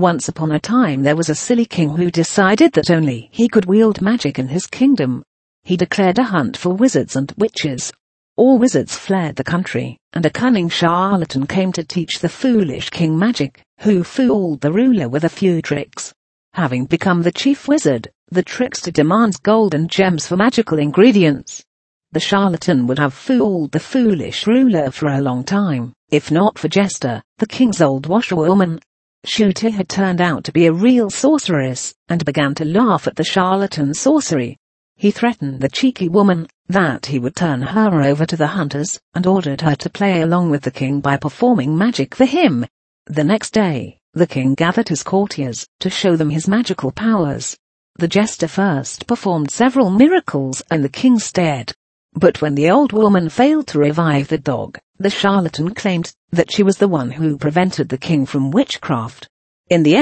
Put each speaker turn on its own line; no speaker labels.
Once upon a time there was a silly king who decided that only he could wield magic in his kingdom. He declared a hunt for wizards and witches. All wizards fled the country, and a cunning charlatan came to teach the foolish king magic, who fooled the ruler with a few tricks. Having become the chief wizard, the trickster demands gold and gems for magical ingredients. The charlatan would have fooled the foolish ruler for a long time, if not for Jester, the king's old washerwoman. Shooty had turned out to be a real sorceress, and began to laugh at the charlatan's sorcery. He threatened the cheeky woman that he would turn her over to the hunters, and ordered her to play along with the king by performing magic for him. The next day, the king gathered his courtiers to show them his magical powers. The jester first performed several miracles in the king's stead. But when the old woman failed to revive the dog, the charlatan claimed that she was the one who prevented the king from witchcraft. In the